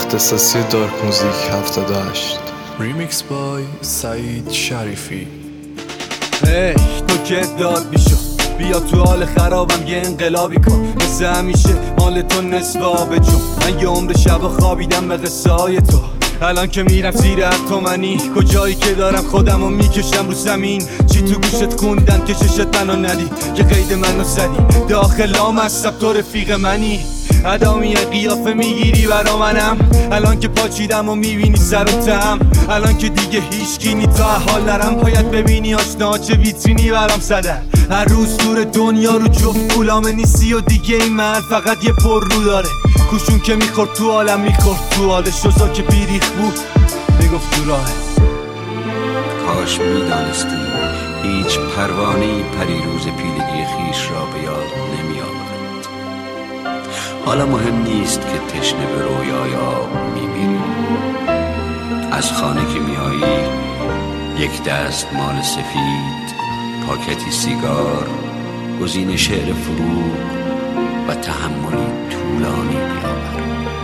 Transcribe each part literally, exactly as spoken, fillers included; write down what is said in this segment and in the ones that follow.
اختصاصی دارک موزیک هفتاد و هشت. ریمیکس بای سعید شریفی. ای تو که داد میشو بیا تو حال خرابم یه انقلابی کن، مثل همیشه مال تو نصف آبه، چون من یه عمر شب خوابیدم به قصه های تو. الان که میرم زیر اتمنی، کجایی که دارم خودم رو میکشم رو زمین. چی تو گوشت خوندن که چشت منو ندی، که قید منو زدی داخلام هستم تو رفیق منی. ادامی قیافه میگیری برا منم، الان که پاچیدم و میبینی سر و تم. الان که دیگه هیچکی نی تا حال نرم، باید ببینی آشنا چه ویترینی برام زدن. هر روز دور دنیا رو جفت پولامه نیستی و دیگه این من فقط یه پر رو داره. کوشون که میخورد تو عالم میخورد تو حال شوزا که بیریخ بود میگفت تو راه. کاش میدانستی هیچ پروانه‌ای پریروز پیلگی خیش را به یاد نمی آورد. حالا مهم نیست که تشنه به رویای آب میمیری. از خانه که میایی یک دست مال سفید، پاکتی سیگار، گزین شعر فروغ و تحملی طولانی بیاور.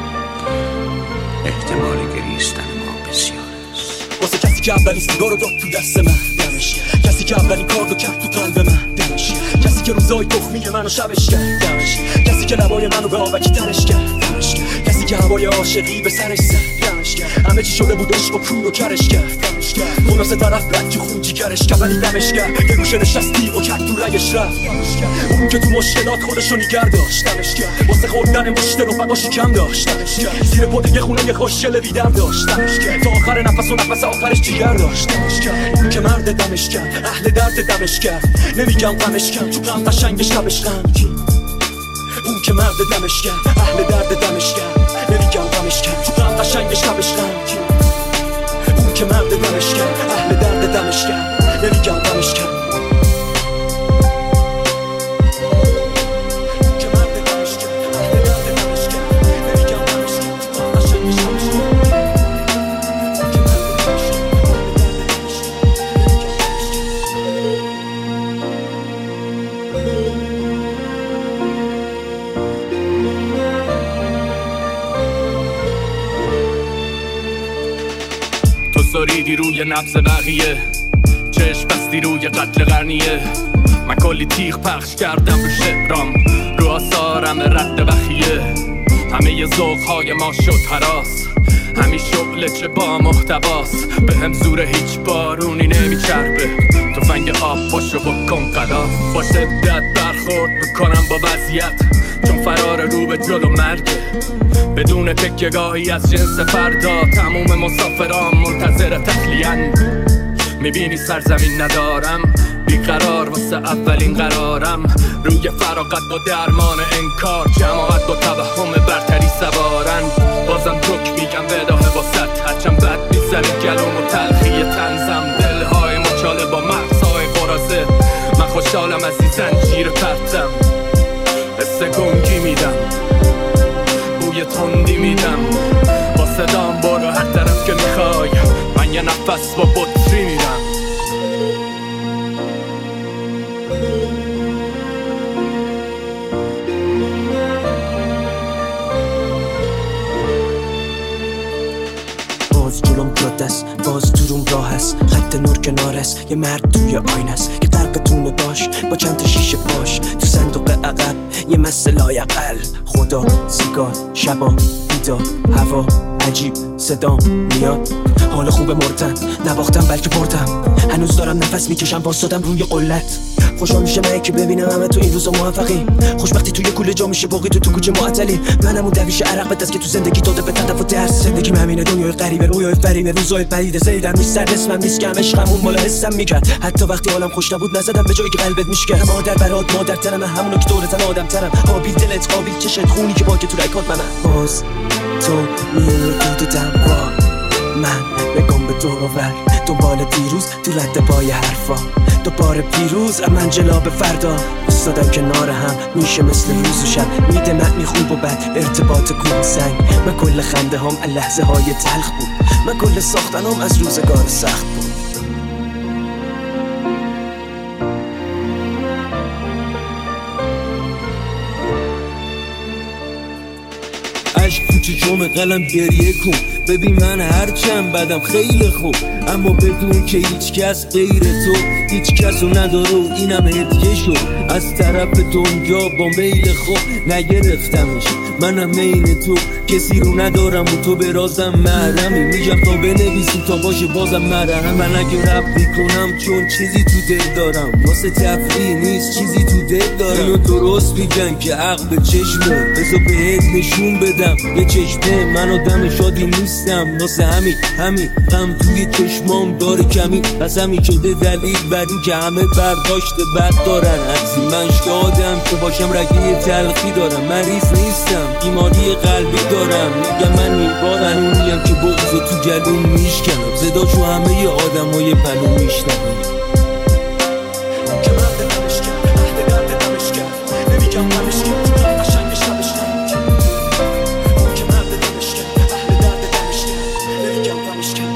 احتمال گریستن ما بسیار است. واسه کسی که اولین سیگار رو داد تو دست من، دمش گرم. کسی که اولین کار رو کرد تو قلب من، دمش گرم. کسی که روزای تخمی منو شبش کرد، دمش گرم. کسی که لبای منو به آبکی ترش کرد، دمش گرم. کسی که هوای عاشقی به سرش زد، دمش گرم. همه چی شده بود عشق و کور و کرش کرد، دمش گرم. اون سه طرف رد که خون جیگرش کرد، ولی دمش گرم. یه گوشه نشستی و کرد تو رگش رفت، دمش گرم. اون که تو مشکلات خودشو نیگر داشت، دمش گرم. واسه خوردن مشت رفقاشی کم داشت، دمش گرم. زیر پد یه خونه یه خوشگل بی‌دم داشت، دمش گرم. تا آخر نفس و نفس آخرش جیگر داشت، دمش گرم. اون که مرد دمش کرد، اهل درد دمش کرد. نمیگم غمش کم، تو غم قشنگش شبش غمگین. اون که مرد دمش کرد، اهل درد دمش کرد. نمیگم غمش کم، تو غم قشنگش شبش غمگین. اون که مرد دمش کرد، اهل درد دمش کرد. نمیگم غمش کم. ساریدی روی نبض بقیه، چشم بستی روی قتل قرنیه. من کلی تیغ پخش کردم رو شعرام، رو آثارم رد بخیه. همه ی ذوق‌های ما شد هراس، همین شغل چه با محتواست. به هم زور هیچ بارونی نمیچربه، تفنگ آب باشو بکن قدا. با شدت برخورد میکنم با وضعیت، چون فرار رو به جلو مرگه. بدون تکیه‌گاهی از جنس فردا، تموم مسافران منتظر تخلیه‌اند. میبینی سرزمین ندارم، بیقرار واسه اولین قرارم. روی فراغت با درمان انکار، جماعت با توهم برتری سوارن. بازم رک میگم بداه واسط، هرچند بد میزنی گلوم و تلخی تنزم. دلهای مچاله با مغزهای قرازه، من خوشحالم از این زنجیر پرتم. حس گنگی میدم، بوی تندی میدم، با صدام برو هر طرف که میخوای. من یه نفس با بطری میدم. باز جلوم پرودست، باز تو روم راه هست. خط نور کنار است، یه مرد توی آینه است که غرق تونه باش، با چند تا شیشه پاش. تو صندوق عقب یه مسئله لایقل. خدا، سیگار، شبا، بیدار، هوا عجیب، صدام میاد. حال خوب مردن، نباختم بلکه بردم. هنوز دارم نفس میکشم، واسادم روی قلت. خوشحال میشه من که ببینم همه تو این روزا موفقی. خوشبختی توی کوله جا میشه باقی تو تو کوچه معطلی. منم اون دریش عرق به دست که تو زندگی داده به تدف و درس. زندگی همینه، دنیای غریبه، رویای فریبه، روزای پدیده. زیدم نیست سر اسمم نیست کم، عشقم اون بالا حسم میکرد. حتی وقتی حالم خوش نبود نزدم به جایی که قلبت میشکرد. مادر برات مادر ترم، همونو که دورتن آدم ترم. قابل دلت قابل چشت، خونی که باکه تو رکات منم. باز تو میونی دود دموا، من نگم به دور و ور، دنبال دیروز تو رد پای حرفا. دوباره پیروز من جلاب فردا. استادم کنار هم میشه مثل روز و شب، میده معنی خوب و بد، ارتباط کوه سنگ. من کل خنده هم لحظه های تلخ بود، من کل ساختنم از روزگار سخت بود. عشق تو چشم قلم گریه کن. ببین من هرچند بدم خیلی خوب، اما بدون که هیچ کس غیر تو هیچ کس رو نداره و اینم هدیه شد از طرف دنیا با میل خوب. نگرفتمش منم مین تو، کسی رو ندارم و تو به رازم محرمی. میگم تا بنویسی تا باشه بازم مرهم. من اگه رب میکنم چون چیزی تو دل دارم، واسه تفریح نیست چیزی تو دل دارم. اینو درست میگن که عقل به چشمه، بذار بهت نشون بدم یه چشمه. من آدم شادی نیستم، واسه همین همین غم توی چشمام داره کمی. پس همین شده دلیل بر این که همه برداشت بد دارن. حدسی من شادم که باشم رگه تلخی دارم. مریض نیستم، بیماری قلبی دارم. میگم من میبارم اونیم که بغضو تو گلوم میشکنم. صداشو همه آدمای پلو میشنم. که مرد دمش کرد، عهد درد دمش کرد. نمیگم دمش کرد، قشنگ شبش کرد. که مرد دمش کرد، عهد درد دمش کرد. نمیگم دمش کرد.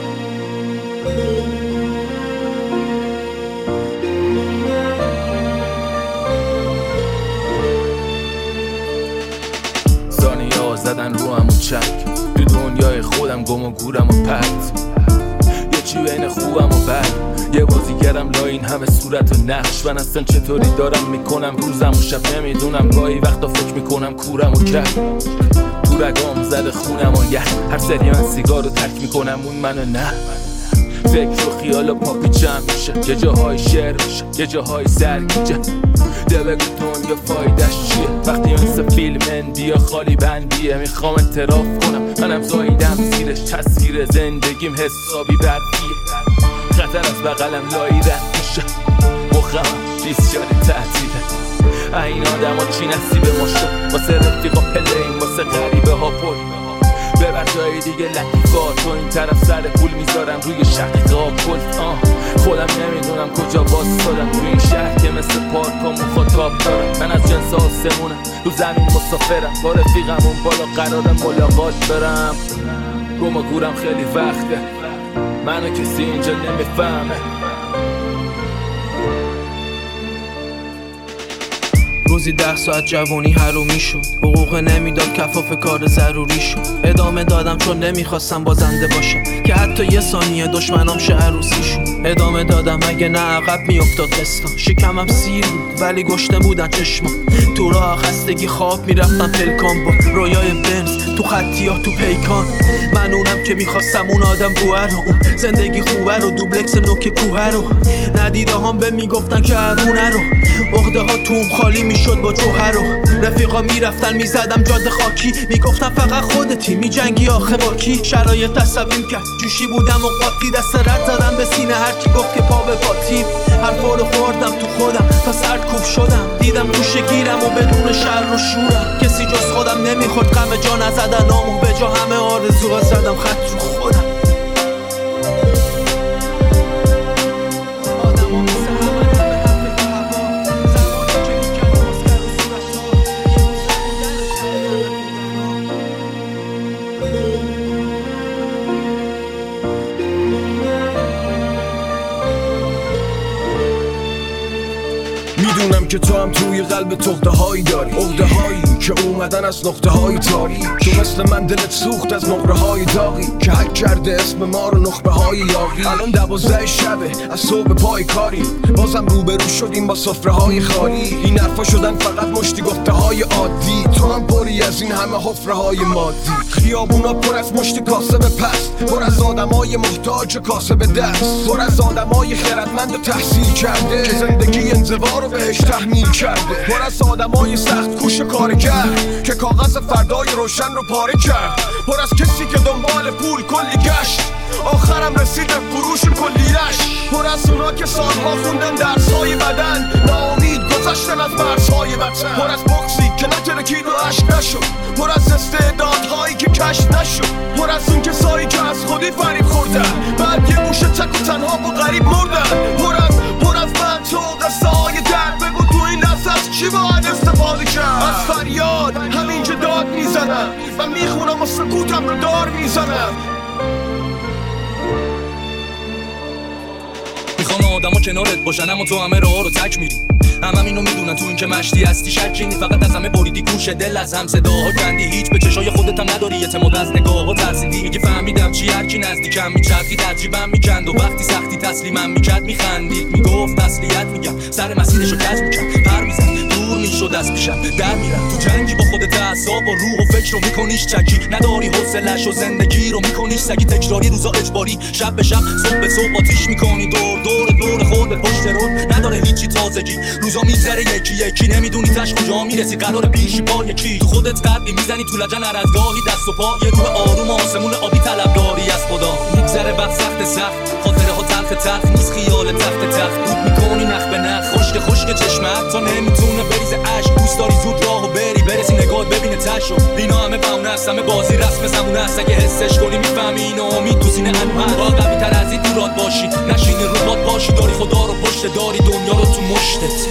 ثانیه‌ها زدن رو همون چک، تو دنیای خودم گم و گورم و پرت. یه چی بین خوبم و بد، یه بازیگرم لا این همه صورت و نقش. من اصلا چطوری دارم میکنم روزم و شب نمیدونم. گاهی وقتا فکر میکنم کورم و کرد، تو رگام زده خونم و یه هر سری من سیگار رو ترک میکنم اون منو نه. فکر و خیال و پاپی جمع میشه، یه جاهای شعر میشه یه جاهای سرگیجه. ده بگو دنیا فایدش چیه وقتی مثل فیلم اندیا خالی بندیه. میخوام اعتراف کنم منم زاییدم زیرش، تصویر زندگیم حسابی برفیه. خطر از بغلم لایی رد میشه، مخمم بیسیاری تعطیله. این آدم ها چی نصیب ما شد، واسه رفیقا پلیم واسه غریبه ها پل. ببر جای دیگه لطیفات، تو این طرف سر پول میذارم روی شقیقا پل. خودم نمیدونم کجا باستادم تو این شهر که مثل پارک و مخاطاب دارم. من از جنس آسمونم، رو زمین مسافرم، با رفیقم اون بالا قرار ملاقات برم. گم و گورم خیلی وقته، منو کسی اینجا نمیفهمه. روزی ده ساعت جوانی حرومی شد، حقوق نمیداد کفاف کار ضروری شد. ادامه دادم چون نمیخواستم بازنده باشم که حتی یه ثانیه دشمنام شه عروسی شد. ادامه دادم اگه نه عقب میافتاد قسطا. شکمم سیر بود ولی گشته بودن چشمام. تو راه خستگی خواب میرفتم پلکان با رویای بنز تو خطیات تو پیکان. من اونم که میخواستم اون آدم بوه رو، اون زندگی خوبه رو، دوبلکس نوک کوه رو. ندیده هم به میگفتن که هرونه رو، عقده ها توم خالی میشد با جوهر رو. رفیقا میرفتن میزدم جاده خاکی، میگفتن فقط خودتی میجنگی آخه با کی. شرایط تصمیم کرد جوشی بودم و قاطی، دست رد زدم به سینه هرچی گفت که پا به پاتیم. حرفا رو خوردم تو خودم تا سرکوب شدم، دیدم گوشه گیرم و بدون شر و شورم. کسی جز خودم نمیخورد غم جا نزدن آمو، به جا همه آرزوها زدم خط رو خودم. میدونم که تو هم توی قلب تخته هایی داری، عقده هایی که اومدن از نقطه های تاریک. تو مثل من دلت سوخت از نقره های داغی که حک کرده اسم ما رو نخبه های یاغی. الان دوازده شبه از صبح پای کاری، بازم روبرو شدیم با سفره های خالی. این حرفا شدن فقط مشتی گفته های عادی، تو هم پری از این همه حفره های مادی. خیابونا پر از مشتی کاسب پست، پر از آدمای محتاج کاسب دست، پر از آدمای خردمند و تحصیل کرده که زندگی انزوا رو بهش تحمیل کرده. پر از آدمای سخت کوش کار کرد که کاغذ فردای روشن رو پاره کرد. پر از کسی که دنبال پول کلی گشت، آخرم رسید به فروش کلیش. پر از اونا که سالها خوندن درس‌های بدن، ناامید گذشتن از مرزهای وطن. پر از بغضی که نترکید و عشق نشد، پر از استعدادهایی که کشف نشد. پر از اون کسایی که از خودی فریب خوردن، بعد یه گوشه تک و تنها و غریب مردن. پر از پر از من تو قصه های درد، بگو تو این لحظه از چی باید استفاده کرد؟ از فریاد همینجا داد میزنم و میخونم و سکوتم رو دار میزنم. میخوام آدم ها کنارت باشن اما تو همه راه رو تک میری. همم اینو میدونن تو این که مشتی هستی شکی نی، فقط از همه بریدی گوش دل از هم صداها کندی، هیچ به چشای خودت هم نداری اعتماد، از نگاه‌ها ترسیدی، میگی فهمیدم چی هر کی نزدیکم میچرخی ترجیبم میکند و وقتی سختی تسلیمم میکرد میخندید، میگفت تسلیت میگم سر مسیرشو کج میکرد، پر میزد دور میشد از پیشم در میرم، تو جنگی با خودت اعصاب و روح و فکر رو میکنیش چکی، نداری حوصله‌اش و زندگی رو میکنیش سگی، تکراری روزا اجباری، شب به شب صبح به صبح آتیش میکنی، دور دور دور خودت پشت رو نداره هیچی تازگی، روزا میگذره یکی یکی نمیدونی تاش کجا میرسی، قرار پیشی با یکی، تو خودت قدی میزنی تو لجن هر از گاهی دست و پا، یه رو آروم آسمون آبی طلب داری از خدا، میگذره وقت سخت سخت خاطره ها تلخ تلخ نیست خیال تخت تخت، دود میکنی نخ به نخ خشک خشک چشمت تا نمیتونه بریز عشق، دوست داری زود راهو بری برسی نگات ببینه تشو، اینا همه بهونه است همه بازی رسم زمونه است، اگه حسش کنی میفهمی اینو امید تو سینه انوار، با قوی تر از این دورات باشی نشینی رو باد پاشی، داری خدا رو پشت داری دنیا رو تو مشتت.